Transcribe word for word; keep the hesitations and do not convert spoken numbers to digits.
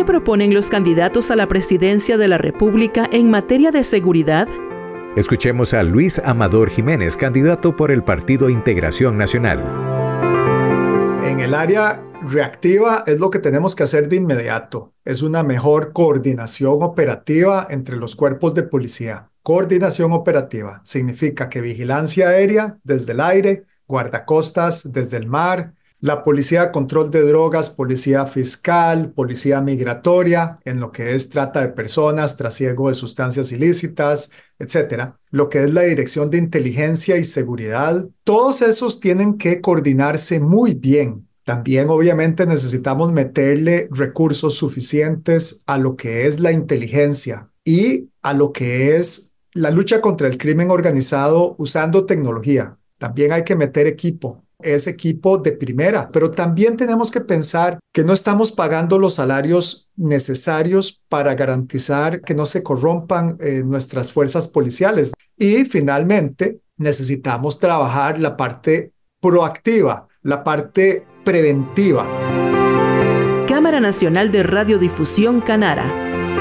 ¿Qué proponen los candidatos a la presidencia de la República en materia de seguridad? Escuchemos a Luis Amador Jiménez, candidato por el Partido Integración Nacional. En el área reactiva es lo que tenemos que hacer de inmediato. Es una mejor coordinación operativa entre los cuerpos de policía. Coordinación operativa significa que vigilancia aérea desde el aire, guardacostas desde el mar, la policía de control de drogas, policía fiscal, policía migratoria, en lo que es trata de personas, trasiego de sustancias ilícitas, etcétera. Lo que es la dirección de inteligencia y seguridad. Todos esos tienen que coordinarse muy bien. También obviamente necesitamos meterle recursos suficientes a lo que es la inteligencia y a lo que es la lucha contra el crimen organizado usando tecnología. También hay que meter equipo, es equipo de primera, pero también tenemos que pensar que no estamos pagando los salarios necesarios para garantizar que no se corrompan eh, nuestras fuerzas policiales. Y finalmente necesitamos trabajar la parte proactiva, la parte preventiva. Cámara Nacional de Radiodifusión Canara.